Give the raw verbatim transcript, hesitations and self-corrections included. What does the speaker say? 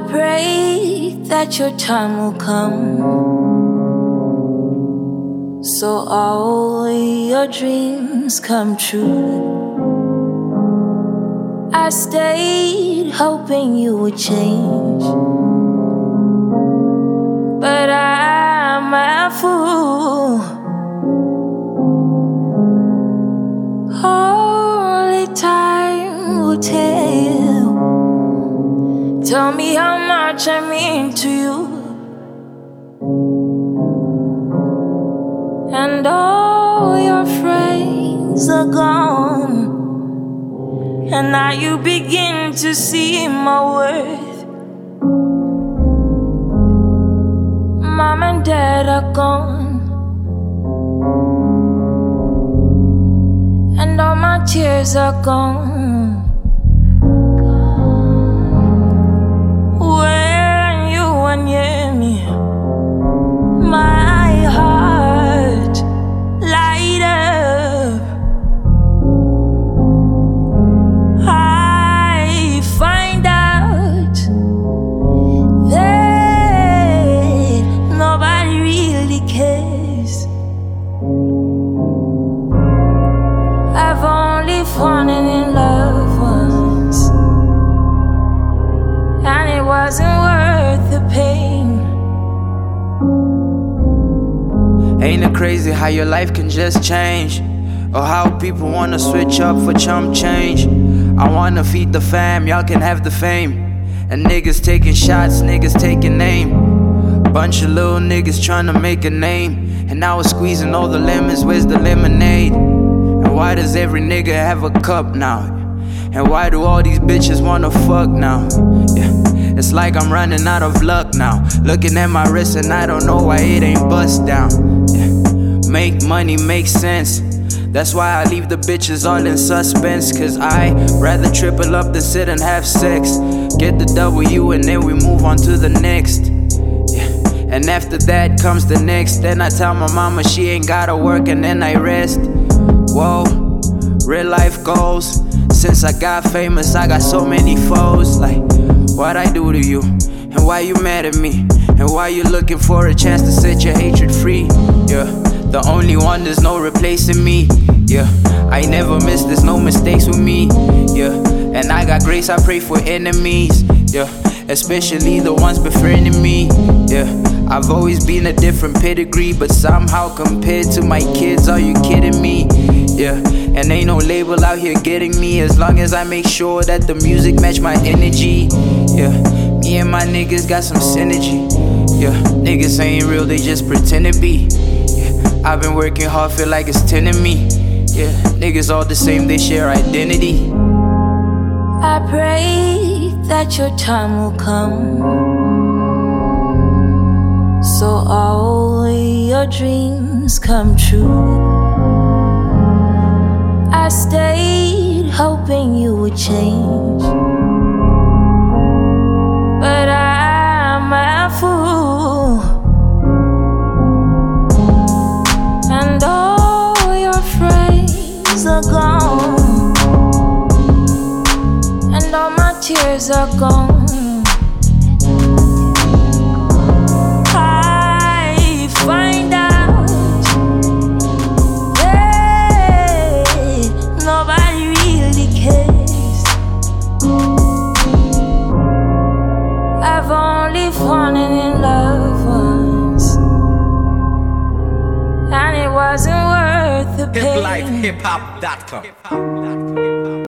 pray that your time will come, so all your dreams come true. I stayed hoping you would change, but I'm a fool. Only time will tell. Tell me how much I mean to you, and all your friends are gone, and now you begin to see my worth. Mom and dad are gone, and all my tears are gone. When you were near me, my heart light up. I find out that nobody really cares. I've only fallen in love once, and it wasn't worth the pain. Ain't it crazy how your life can just change, or how people wanna switch up for chump change? I wanna feed the fam, y'all can have the fame, and niggas taking shots, niggas taking aim. Bunch of little niggas tryna make a name, and now we're squeezing all the lemons, where's the lemonade? And why does every nigga have a cup now? And why do all these bitches wanna fuck now? Yeah. It's like I'm running out of luck now. Looking at my wrist and I don't know why it ain't bust down. Yeah. Make money make sense. That's why I leave the bitches all in suspense, cause I rather triple up than sit and have sex. Get the W and then we move on to the next. Yeah. And after that comes the next. Then I tell my mama she ain't gotta work and then I rest. Whoa, real life goals. Since I got famous I got so many foes. Like, what'd I do to you? And why you mad at me? And why you looking for a chance to set your hatred free? Yeah, the only one, there's no replacing me. Yeah, I never miss, there's no mistakes with me. Yeah, and I got grace, I pray for enemies. Yeah, especially the ones befriending me. Yeah, I've always been a different pedigree, but somehow compared to my kids, are you kidding me? Yeah, and ain't no label out here getting me, as long as I make sure that the music match my energy. Yeah, me and my niggas got some synergy. Yeah, niggas ain't real, they just pretend to be. Yeah, I've been working hard, feel like it's ten of me. Yeah, niggas all the same, they share identity. I pray that your time will come, so all your dreams come true. I stayed hoping you would change, but I'm a fool, and all your friends are gone, and all my tears are gone. I find out that nobody really cares. I've only fallen in love once, and it wasn't worth the pain. hip life hip hop dot com